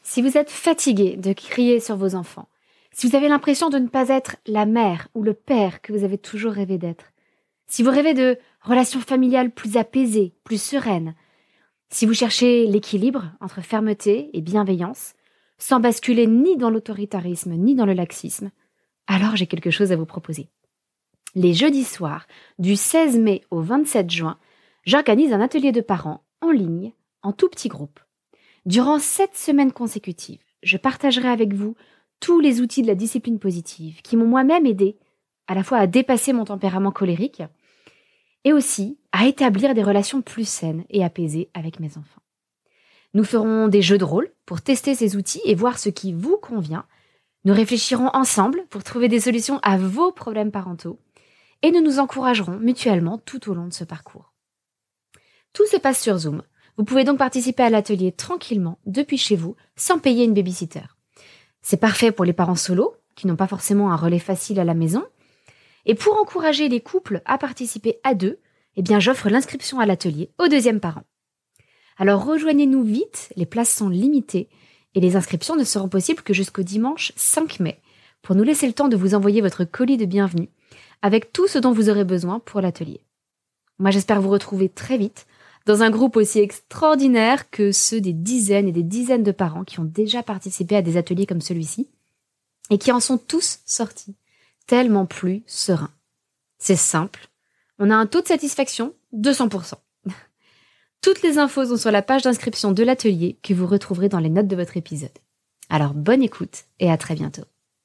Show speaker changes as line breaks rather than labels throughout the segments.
Si vous êtes fatigué de crier sur vos enfants, si vous avez l'impression de ne pas être la mère ou le père que vous avez toujours rêvé d'être, si vous rêvez de relations familiales plus apaisées, plus sereines, si vous cherchez l'équilibre entre fermeté et bienveillance, sans basculer ni dans l'autoritarisme ni dans le laxisme, alors j'ai quelque chose à vous proposer. Les jeudis soirs, du 16 mai au 27 juin, j'organise un atelier de parents en ligne, en tout petit groupe. Durant 7 semaines consécutives, je partagerai avec vous tous les outils de la discipline positive qui m'ont moi-même aidé à la fois à dépasser mon tempérament colérique et aussi à établir des relations plus saines et apaisées avec mes enfants. Nous ferons des jeux de rôle pour tester ces outils et voir ce qui vous convient. Nous réfléchirons ensemble pour trouver des solutions à vos problèmes parentaux et nous nous encouragerons mutuellement tout au long de ce parcours. Tout se passe sur Zoom. Vous pouvez donc participer à l'atelier tranquillement depuis chez vous sans payer une babysitter. C'est parfait pour les parents solos qui n'ont pas forcément un relais facile à la maison. Et pour encourager les couples à participer à deux, j'offre l'inscription à l'atelier au deuxième parent. Alors rejoignez-nous vite, les places sont limitées et les inscriptions ne seront possibles que jusqu'au dimanche 5 mai pour nous laisser le temps de vous envoyer votre colis de bienvenue avec tout ce dont vous aurez besoin pour l'atelier. Moi j'espère vous retrouver très vite dans un groupe aussi extraordinaire que ceux des dizaines et des dizaines de parents qui ont déjà participé à des ateliers comme celui-ci et qui en sont tous sortis tellement plus sereins. C'est simple, on a un taux de satisfaction de 100%. Toutes les infos sont sur la page d'inscription de l'atelier que vous retrouverez dans les notes de votre épisode. Alors bonne écoute et à très bientôt.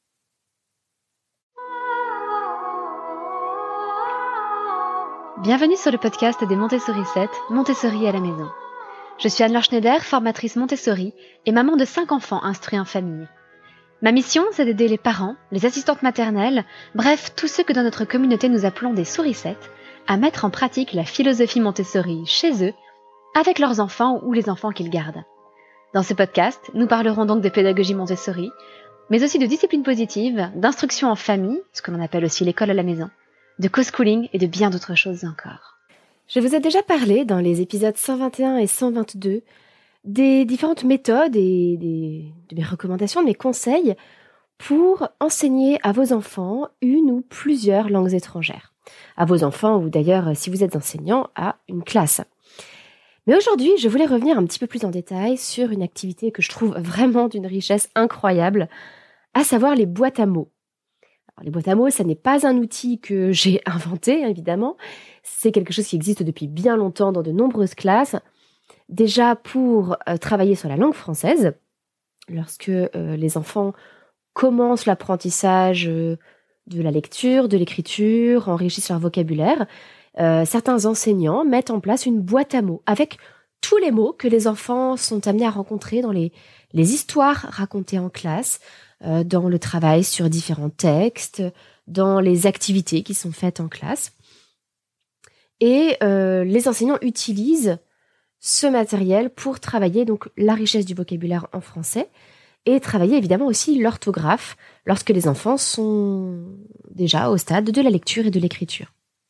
Bienvenue sur le podcast des Montessori 7, Montessori à la maison. Je suis Anne-Laure Schneider, formatrice Montessori et maman de 5 enfants instruits en famille. Ma mission, c'est d'aider les parents, les assistantes maternelles, bref, tous ceux que dans notre communauté nous appelons des souricettes, à mettre en pratique la philosophie Montessori chez eux, avec leurs enfants ou les enfants qu'ils gardent. Dans ce podcast, nous parlerons donc de pédagogie Montessori, mais aussi de discipline positive, d'instruction en famille, ce que l'on appelle aussi l'école à la maison, de co-schooling et de bien d'autres choses encore. Je vous ai déjà parlé dans les épisodes 121 et 122 des différentes méthodes et de mes recommandations, de mes conseils pour enseigner à vos enfants une ou plusieurs langues étrangères. À vos enfants ou d'ailleurs, si vous êtes enseignant, à une classe. Mais aujourd'hui, je voulais revenir un petit peu plus en détail sur une activité que je trouve vraiment d'une richesse incroyable, à savoir les boîtes à mots. Alors, les boîtes à mots, ça n'est pas un outil que j'ai inventé, évidemment. C'est quelque chose qui existe depuis bien longtemps dans de nombreuses classes. Déjà pour travailler sur la langue française, lorsque les enfants commencent l'apprentissage de la lecture, de l'écriture, enrichissent leur vocabulaire, certains enseignants mettent en place une boîte à mots avec tous les mots que les enfants sont amenés à rencontrer dans les histoires racontées en classe, dans le travail sur différents textes, dans les activités qui sont faites en classe. Et les enseignants utilisent ce matériel pour travailler donc la richesse du vocabulaire en français et travailler évidemment aussi l'orthographe lorsque les enfants sont déjà au stade de la lecture et de l'écriture.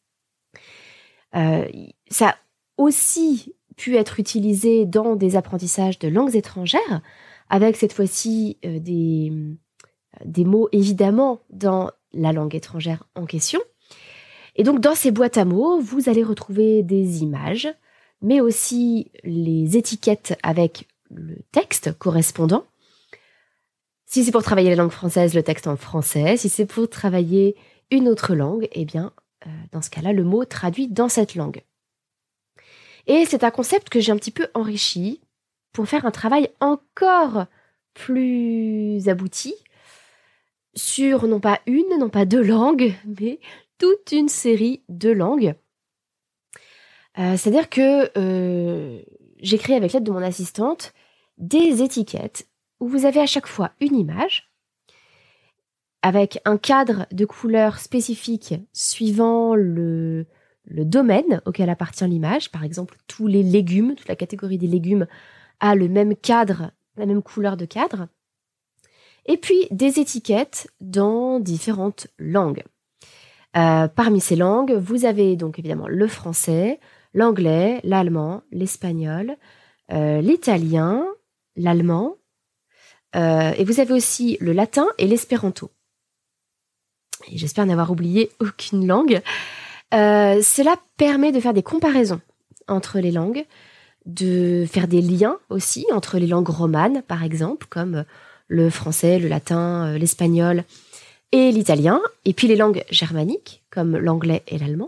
Ça a aussi pu être utilisé dans des apprentissages de langues étrangères, avec cette fois-ci des mots évidemment dans la langue étrangère en question. Et donc dans ces boîtes à mots, vous allez retrouver des images, mais aussi les étiquettes avec le texte correspondant. Si c'est pour travailler la langue française, le texte en français. Si c'est pour travailler une autre langue, dans ce cas-là, le mot traduit dans cette langue. Et c'est un concept que j'ai un petit peu enrichi pour faire un travail encore plus abouti sur non pas une, non pas 2 langues, mais toute une série de langues. C'est-à-dire que j'ai créé avec l'aide de mon assistante des étiquettes où vous avez à chaque fois une image avec un cadre de couleurs spécifiques suivant le domaine auquel appartient l'image. Par exemple, tous les légumes, toute la catégorie des légumes a le même cadre, la même couleur de cadre. Et puis des étiquettes dans différentes langues. Parmi ces langues, vous avez donc évidemment le français, l'anglais, l'allemand, l'espagnol, l'italien, l'allemand, Et vous avez aussi le latin et l'espéranto. Et j'espère n'avoir oublié aucune langue. Cela permet de faire des comparaisons entre les langues, de faire des liens aussi entre les langues romanes, par exemple, comme le français, le latin, l'espagnol et l'italien, et puis les langues germaniques, comme l'anglais et l'allemand.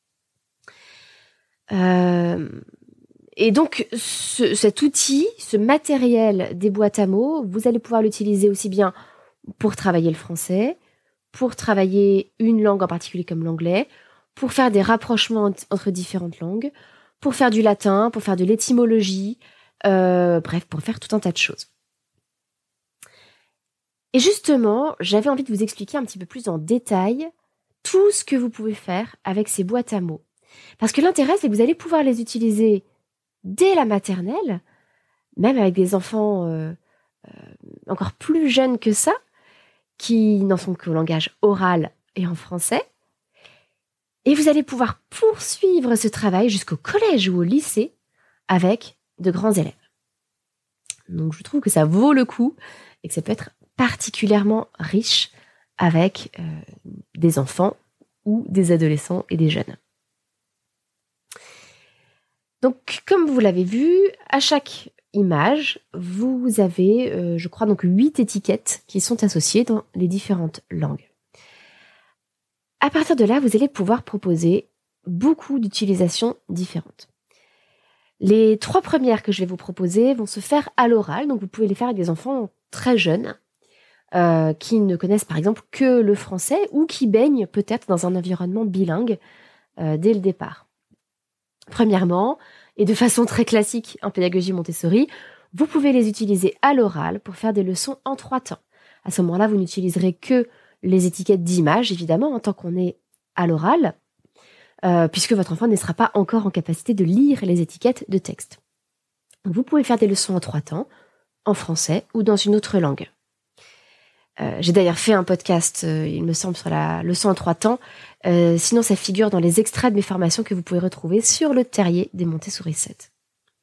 Et donc, cet outil, ce matériel des boîtes à mots, vous allez pouvoir l'utiliser aussi bien pour travailler le français, pour travailler une langue en particulier comme l'anglais, pour faire des rapprochements entre différentes langues, pour faire du latin, pour faire de l'étymologie, bref, pour faire tout un tas de choses. Et justement, j'avais envie de vous expliquer un petit peu plus en détail tout ce que vous pouvez faire avec ces boîtes à mots. Parce que l'intérêt, c'est que vous allez pouvoir les utiliser dès la maternelle, même avec des enfants encore plus jeunes que ça, qui n'en sont qu'au langage oral et en français. Et vous allez pouvoir poursuivre ce travail jusqu'au collège ou au lycée avec de grands élèves. Donc je trouve que ça vaut le coup et que ça peut être particulièrement riche avec des enfants ou des adolescents et des jeunes. Donc comme vous l'avez vu, à chaque image, vous avez, je crois, donc 8 étiquettes qui sont associées dans les différentes langues. À partir de là, vous allez pouvoir proposer beaucoup d'utilisations différentes. Les 3 premières que je vais vous proposer vont se faire à l'oral, donc vous pouvez les faire avec des enfants très jeunes, qui ne connaissent par exemple que le français ou qui baignent peut-être dans un environnement bilingue dès le départ. Premièrement, et de façon très classique en pédagogie Montessori, vous pouvez les utiliser à l'oral pour faire des leçons en 3 temps. À ce moment-là, vous n'utiliserez que les étiquettes d'images, évidemment, en tant qu'on est à l'oral, puisque votre enfant ne sera pas encore en capacité de lire les étiquettes de texte. Vous pouvez faire des leçons en 3 temps, en français ou dans une autre langue. J'ai d'ailleurs fait un podcast, il me semble, sur la leçon en 3 temps. Sinon, ça figure dans les extraits de mes formations que vous pouvez retrouver sur le terrier des Montessori 7.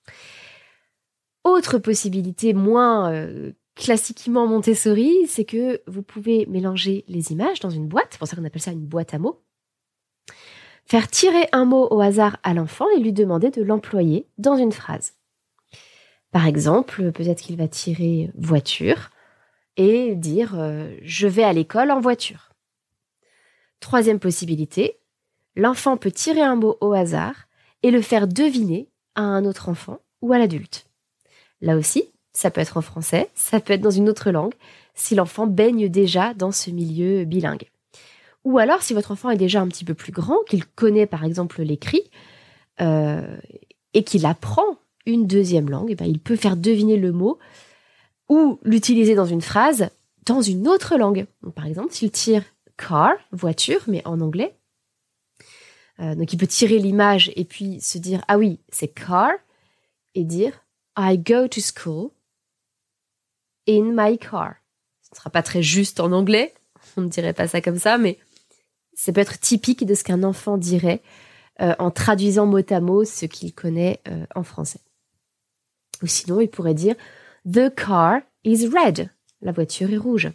Autre possibilité moins classiquement Montessori, c'est que vous pouvez mélanger les images dans une boîte, c'est pour ça qu'on appelle ça une boîte à mots, faire tirer un mot au hasard à l'enfant et lui demander de l'employer dans une phrase. Par exemple, peut-être qu'il va tirer voiture et dire je vais à l'école en voiture. Troisième possibilité, l'enfant peut tirer un mot au hasard et le faire deviner à un autre enfant ou à l'adulte. Là aussi, ça peut être en français, ça peut être dans une autre langue, si l'enfant baigne déjà dans ce milieu bilingue. Ou alors, si votre enfant est déjà un petit peu plus grand, qu'il connaît par exemple l'écrit, et qu'il apprend une deuxième langue, il peut faire deviner le mot ou l'utiliser dans une phrase dans une autre langue. Donc, par exemple, s'il tire car, voiture, mais en anglais, donc il peut tirer l'image et puis se dire ah oui, c'est car, et dire I go to school in my car. Ce ne sera pas très juste en anglais, on ne dirait pas ça comme ça, mais ça peut être typique de ce qu'un enfant dirait en traduisant mot à mot ce qu'il connaît en français. Ou sinon, il pourrait dire the car is red. La voiture est rouge.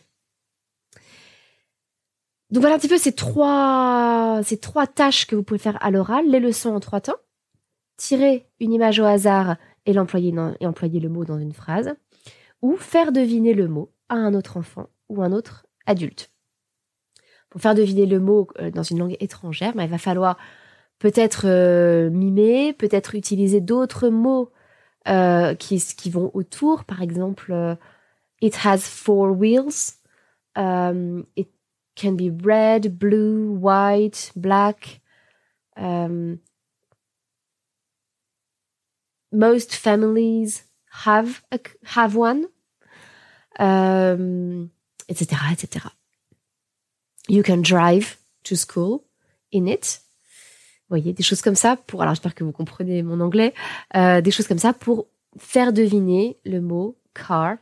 Donc voilà un petit peu ces trois tâches que vous pouvez faire à l'oral, les leçons en 3 temps, tirer une image au hasard et employer le mot dans une phrase, ou faire deviner le mot à un autre enfant ou un autre adulte. Pour faire deviner le mot dans une langue étrangère, il va falloir peut-être mimer, peut-être utiliser d'autres mots qui vont autour. Par exemple, it has 4 wheels. It can be red, blue, white, black. Most families have one, etc., etc. You can drive to school in it. Vous voyez, des choses comme ça alors j'espère que vous comprenez mon anglais, des choses comme ça pour faire deviner le mot car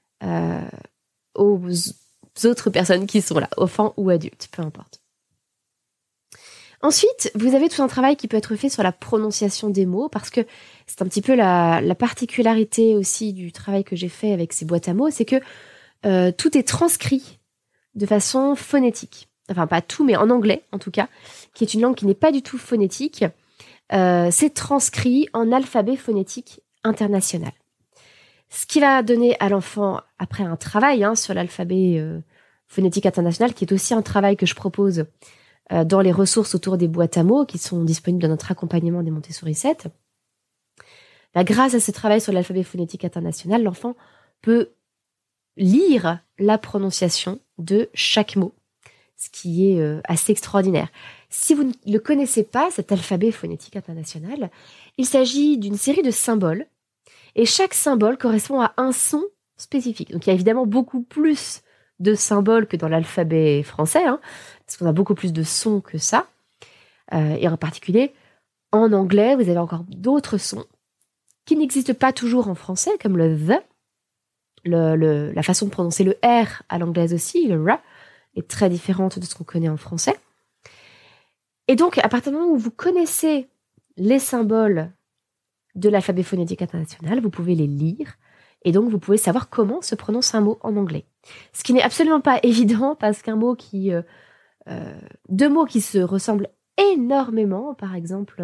aux autres personnes qui sont là, enfants ou adultes, peu importe. Ensuite, vous avez tout un travail qui peut être fait sur la prononciation des mots, parce que c'est un petit peu la particularité aussi du travail que j'ai fait avec ces boîtes à mots, c'est que
tout est transcrit de façon phonétique. Enfin, pas tout, mais en anglais, en tout cas, qui est une langue qui n'est pas du tout phonétique. C'est transcrit en alphabet phonétique international. Ce qui va donner à l'enfant, après un travail sur l'alphabet phonétique international, qui est aussi un travail que je propose dans les ressources autour des boîtes à mots, qui sont disponibles dans notre accompagnement des Montessori 7. Grâce à ce travail sur l'alphabet phonétique international, l'enfant peut lire la prononciation de chaque mot, ce qui est assez extraordinaire. Si vous ne le connaissez pas, cet alphabet phonétique international, il s'agit d'une série de symboles, et chaque symbole correspond à un son spécifique. Donc il y a évidemment beaucoup plus de symboles que dans l'alphabet français, parce qu'on a beaucoup plus de sons que ça. Et en particulier, en anglais, vous avez encore d'autres sons qui n'existent pas toujours en français, comme le the. La façon de prononcer le R à l'anglaise aussi, le R, est très différente de ce qu'on connaît en français. Et donc, à partir du moment où vous connaissez les symboles de l'alphabet phonétique international, vous pouvez les lire, et donc vous pouvez savoir comment se prononce un mot en anglais. Ce qui n'est absolument pas évident, parce qu'un mot deux mots qui se ressemblent énormément, par exemple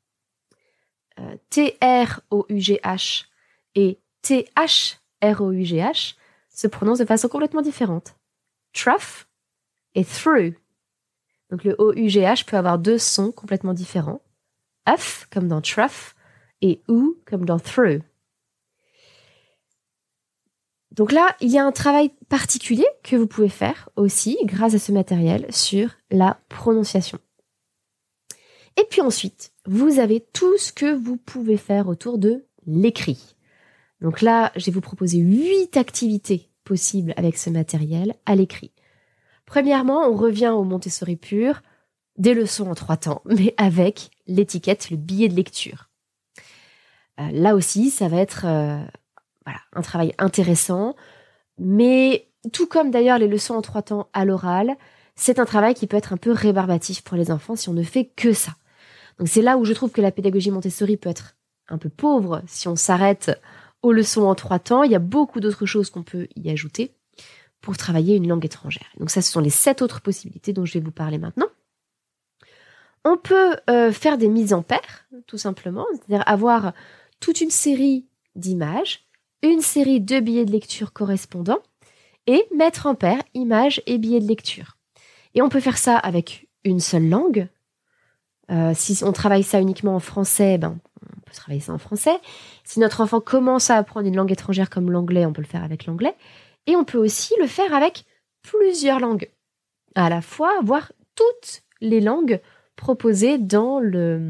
T-R-O-U-G-H et T-H-R-O-U-G-H se prononcent de façon complètement différente. Trough et through. Donc le O-U-G-H peut avoir deux sons complètement différents. F comme dans trough et OU comme dans through. Donc là, il y a un travail particulier que vous pouvez faire aussi grâce à ce matériel sur la prononciation. Et puis ensuite, vous avez tout ce que vous pouvez faire autour de l'écrit. Donc là, je vais vous proposer 8 activités possibles avec ce matériel à l'écrit. Premièrement, on revient au Montessori pur, des leçons en 3 temps, mais avec l'étiquette, le billet de lecture. Là aussi, ça va être un travail intéressant, mais tout comme d'ailleurs les leçons en 3 temps à l'oral, c'est un travail qui peut être un peu rébarbatif pour les enfants si on ne fait que ça. Donc c'est là où je trouve que la pédagogie Montessori peut être un peu pauvre si on s'arrête aux leçons en 3 temps. Il y a beaucoup d'autres choses qu'on peut y ajouter pour travailler une langue étrangère. Donc ça, ce sont les 7 autres possibilités dont je vais vous parler maintenant. On peut faire des mises en paire, tout simplement, c'est-à-dire avoir toute une série d'images, une série de billets de lecture correspondants, et mettre en paire images et billets de lecture. Et on peut faire ça avec une seule langue. Si on travaille ça uniquement en français, on peut travailler ça en français. Si notre enfant commence à apprendre une langue étrangère comme l'anglais, on peut le faire avec l'anglais. Et on peut aussi le faire avec plusieurs langues à la fois, voire toutes les langues proposées dans le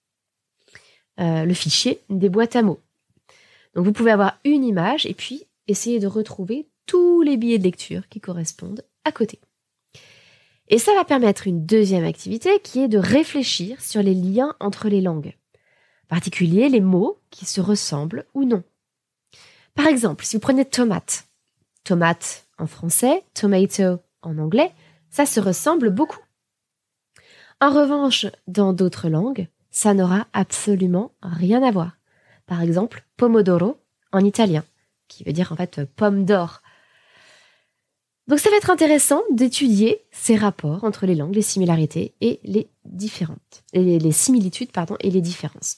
fichier des boîtes à mots. Donc vous pouvez avoir une image et puis essayer de retrouver tous les billets de lecture qui correspondent à côté. Et ça va permettre une deuxième activité qui est de réfléchir sur les liens entre les langues, en particulier les mots qui se ressemblent ou non. Par exemple, si vous prenez tomate en français, tomato en anglais, ça se ressemble beaucoup. En revanche, dans d'autres langues, ça n'aura absolument rien à voir. Par exemple, pomodoro en italien, qui veut dire en fait pomme d'or. Donc ça va être intéressant d'étudier ces rapports entre les langues, les similarités et les similitudes et les différences.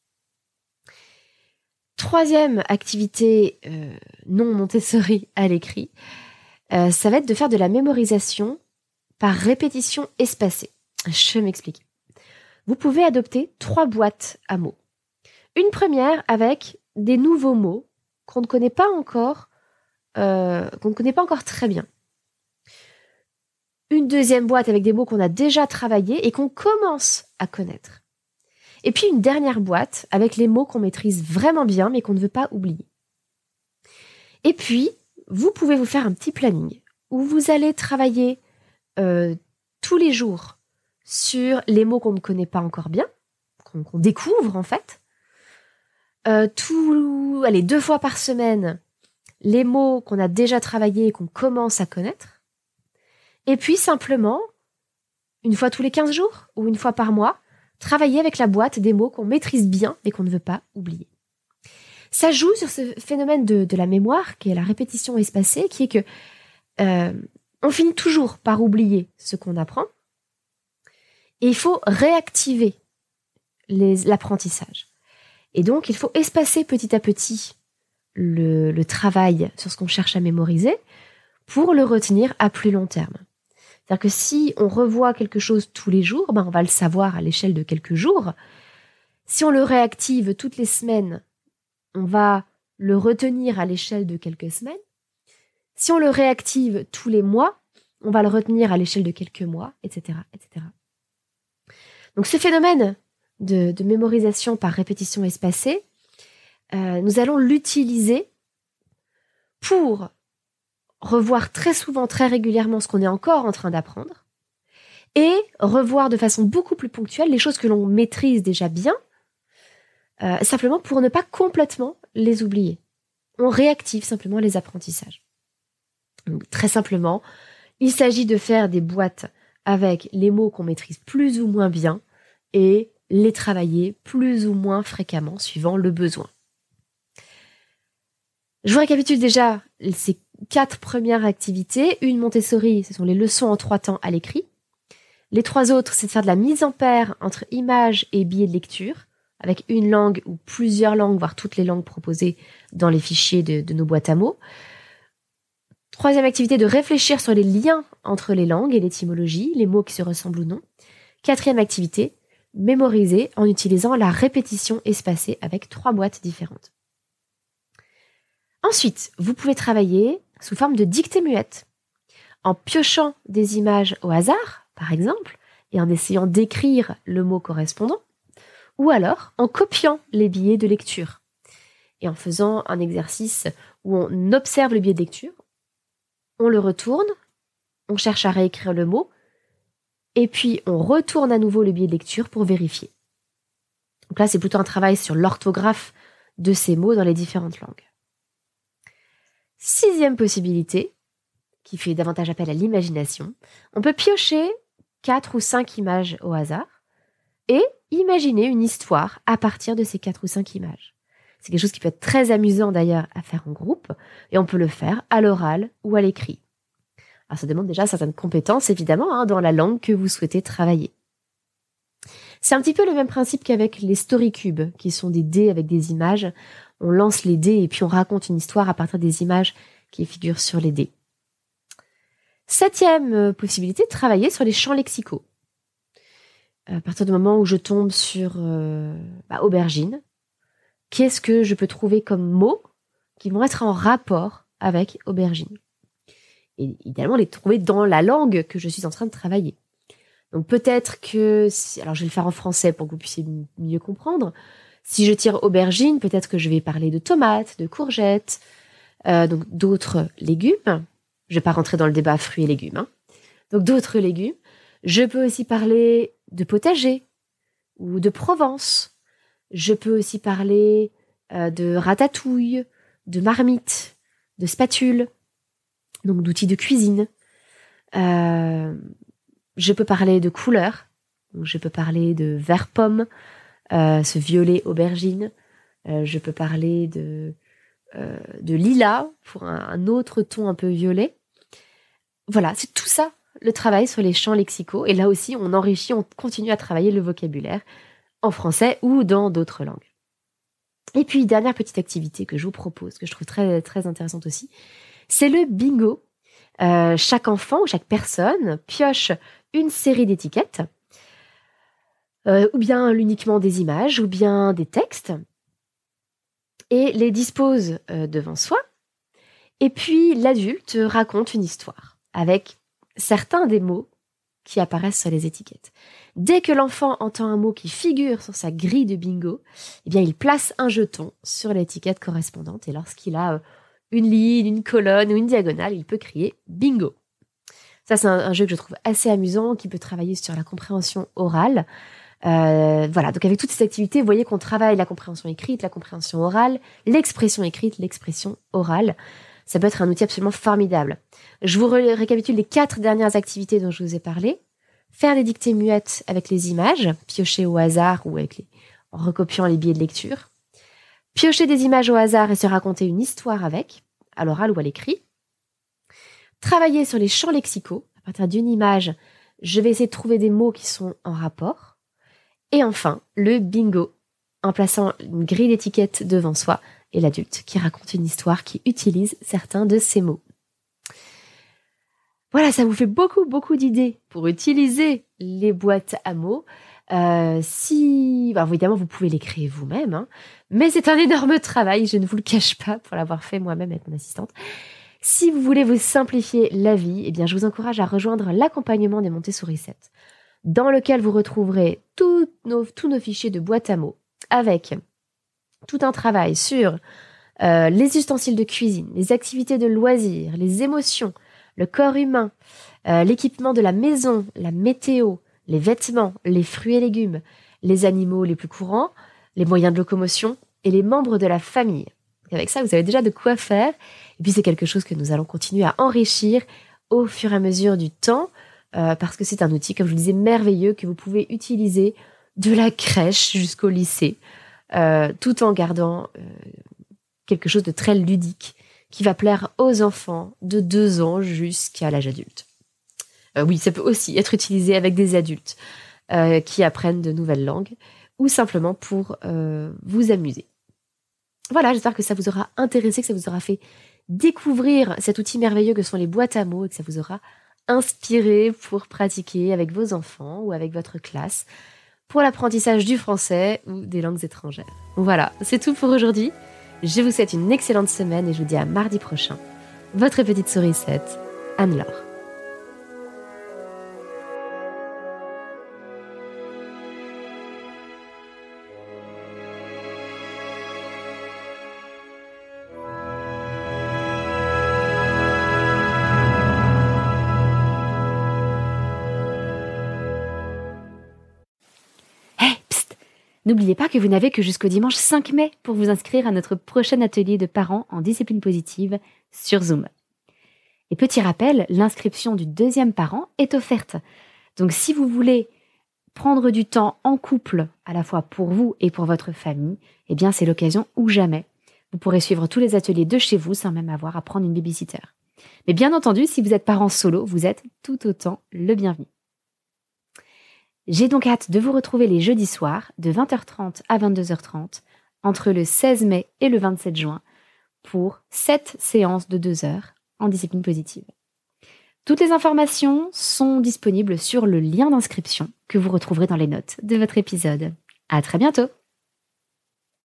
Troisième activité non Montessori à l'écrit, ça va être de faire de la mémorisation par répétition espacée. Je m'explique. Vous pouvez adopter 3 boîtes à mots. Une première avec des nouveaux mots qu'on ne connaît pas encore très bien. Une deuxième boîte avec des mots qu'on a déjà travaillés et qu'on commence à connaître. Et puis une dernière boîte avec les mots qu'on maîtrise vraiment bien mais qu'on ne veut pas oublier. Et puis, vous pouvez vous faire un petit planning où vous allez travailler tous les jours sur les mots qu'on ne connaît pas encore bien, qu'on découvre en fait. 2 fois par semaine, les mots qu'on a déjà travaillés et qu'on commence à connaître. Et puis simplement, une fois tous les 15 jours ou une fois par mois, travailler avec la boîte des mots qu'on maîtrise bien mais qu'on ne veut pas oublier. Ça joue sur ce phénomène de la mémoire, qui est la répétition espacée, qui est que on finit toujours par oublier ce qu'on apprend. Et il faut réactiver l'apprentissage. Et donc, il faut espacer petit à petit le travail sur ce qu'on cherche à mémoriser pour le retenir à plus long terme. C'est-à-dire que si on revoit quelque chose tous les jours, on va le savoir à l'échelle de quelques jours. Si on le réactive toutes les semaines, on va le retenir à l'échelle de quelques semaines. Si on le réactive tous les mois, on va le retenir à l'échelle de quelques mois, etc., etc. Donc ce phénomène de mémorisation par répétition espacée, nous allons l'utiliser pour revoir très souvent, très régulièrement ce qu'on est encore en train d'apprendre et revoir de façon beaucoup plus ponctuelle les choses que l'on maîtrise déjà bien, simplement pour ne pas complètement les oublier. On réactive simplement les apprentissages. Donc, très simplement, il s'agit de faire des boîtes avec les mots qu'on maîtrise plus ou moins bien et les travailler plus ou moins fréquemment suivant le besoin. Je vous récapitule déjà ces 4 premières activités. Une Montessori, ce sont les leçons en 3 temps à l'écrit. Les 3 autres, c'est de faire de la mise en paire entre images et billets de lecture, avec une langue ou plusieurs langues, voire toutes les langues proposées dans les fichiers de nos boîtes à mots. 3e activité, de réfléchir sur les liens entre les langues et l'étymologie, les mots qui se ressemblent ou non. 4e activité, mémoriser en utilisant la répétition espacée avec 3 boîtes différentes. Ensuite, vous pouvez travailler sous forme de dictée muette, en piochant des images au hasard, par exemple, et en essayant d'écrire le mot correspondant, ou alors en copiant les billets de lecture, et en faisant un exercice où on observe le billet de lecture, on le retourne, on cherche à réécrire le mot, et puis on retourne à nouveau le billet de lecture pour vérifier. Donc là, c'est plutôt un travail sur l'orthographe de ces mots dans les différentes langues. 6e possibilité, qui fait davantage appel à l'imagination, on peut piocher 4 ou 5 images au hasard et imaginer une histoire à partir de ces 4 ou 5 images. C'est quelque chose qui peut être très amusant d'ailleurs à faire en groupe, et on peut le faire à l'oral ou à l'écrit. Alors ça demande déjà certaines compétences évidemment dans la langue que vous souhaitez travailler. C'est un petit peu le même principe qu'avec les story cubes, qui sont des dés avec des images. On lance les dés et puis on raconte une histoire à partir des images qui figurent sur les dés. 7e possibilité, de travailler sur les champs lexicaux. À partir du moment où je tombe sur aubergine, qu'est-ce que je peux trouver comme mots qui vont être en rapport avec aubergine? Et idéalement, les trouver dans la langue que je suis en train de travailler. Donc peut-être que, alors je vais le faire en français pour que vous puissiez mieux comprendre. Si je tire aubergine, peut-être que je vais parler de tomates, de courgettes, donc d'autres légumes. Je vais pas rentrer dans le débat fruits et légumes. Donc d'autres légumes. Je peux aussi parler de potager ou de Provence. Je peux aussi parler de ratatouille, de marmite, de spatule, donc d'outils de cuisine. Je peux parler de couleurs. Donc je peux parler de vert pomme, ce violet aubergine. Je peux parler de lilas pour un autre ton un peu violet. Voilà, c'est tout ça le travail sur les champs lexicaux. Et là aussi, on enrichit, on continue à travailler le vocabulaire en français ou dans d'autres langues. Et puis, dernière petite activité que je vous propose, que je trouve très, très intéressante aussi, c'est le bingo. Chaque enfant ou chaque personne pioche une série d'étiquettes, ou bien uniquement des images, ou bien des textes, et les dispose devant soi. Et puis, l'adulte raconte une histoire avec certains des mots qui apparaissent sur les étiquettes. Dès que l'enfant entend un mot qui figure sur sa grille de bingo, eh bien, il place un jeton sur l'étiquette correspondante, et lorsqu'il a une ligne, une colonne ou une diagonale, il peut crier bingo. Ça, c'est un jeu que je trouve assez amusant, qui peut travailler sur la compréhension orale. Voilà, donc avec toutes ces activités, vous voyez qu'on travaille la compréhension écrite, la compréhension orale, l'expression écrite, l'expression orale. Ça peut être un outil absolument formidable. Je vous récapitule les 4 dernières activités dont je vous ai parlé. Faire des dictées muettes avec les images, piocher au hasard ou en recopiant les billets de lecture. Piocher des images au hasard et se raconter une histoire avec, à l'oral ou à l'écrit. Travailler sur les champs lexicaux. À partir d'une image, je vais essayer de trouver des mots qui sont en rapport. Et enfin, le bingo, en plaçant une grille d'étiquettes devant soi et l'adulte qui raconte une histoire qui utilise certains de ces mots. Voilà, ça vous fait beaucoup d'idées pour utiliser les boîtes à mots. Évidemment, vous pouvez les créer vous-même, hein, mais c'est un énorme travail, je ne vous le cache pas, pour l'avoir fait moi-même avec mon assistante. Si vous voulez vous simplifier la vie, eh bien, je vous encourage à rejoindre l'accompagnement des Montessori 7, dans lequel vous retrouverez tous nos fichiers de boîte à mots, avec tout un travail sur les ustensiles de cuisine, les activités de loisirs, les émotions, le corps humain, l'équipement de la maison, la météo, les vêtements, les fruits et légumes, les animaux les plus courants, les moyens de locomotion et les membres de la famille. Avec ça, vous avez déjà de quoi faire. Et puis, c'est quelque chose que nous allons continuer à enrichir au fur et à mesure du temps, parce que c'est un outil, comme je vous le disais, merveilleux que vous pouvez utiliser de la crèche jusqu'au lycée, tout en gardant quelque chose de très ludique qui va plaire aux enfants de 2 ans jusqu'à l'âge adulte. Oui, ça peut aussi être utilisé avec des adultes qui apprennent de nouvelles langues ou simplement pour vous amuser. Voilà, j'espère que ça vous aura intéressé, que ça vous aura fait découvrir cet outil merveilleux que sont les boîtes à mots et que ça vous aura inspiré pour pratiquer avec vos enfants ou avec votre classe pour l'apprentissage du français ou des langues étrangères. Voilà, c'est tout pour aujourd'hui. Je vous souhaite une excellente semaine et je vous dis à mardi prochain. Votre petite sourisette, Anne-Laure.
N'oubliez pas que vous n'avez que jusqu'au dimanche 5 mai pour vous inscrire à notre prochain atelier de parents en discipline positive sur Zoom. Et petit rappel, l'inscription du 2e parent est offerte. Donc si vous voulez prendre du temps en couple, à la fois pour vous et pour votre famille, eh bien c'est l'occasion ou jamais. Vous pourrez suivre tous les ateliers de chez vous sans même avoir à prendre une babysitter. Mais bien entendu, si vous êtes parent solo, vous êtes tout autant le bienvenu. J'ai donc hâte de vous retrouver les jeudis soirs de 20h30 à 22h30 entre le 16 mai et le 27 juin pour 7 séances de 2 heures en discipline positive. Toutes les informations sont disponibles sur le lien d'inscription que vous retrouverez dans les notes de votre épisode. À très bientôt!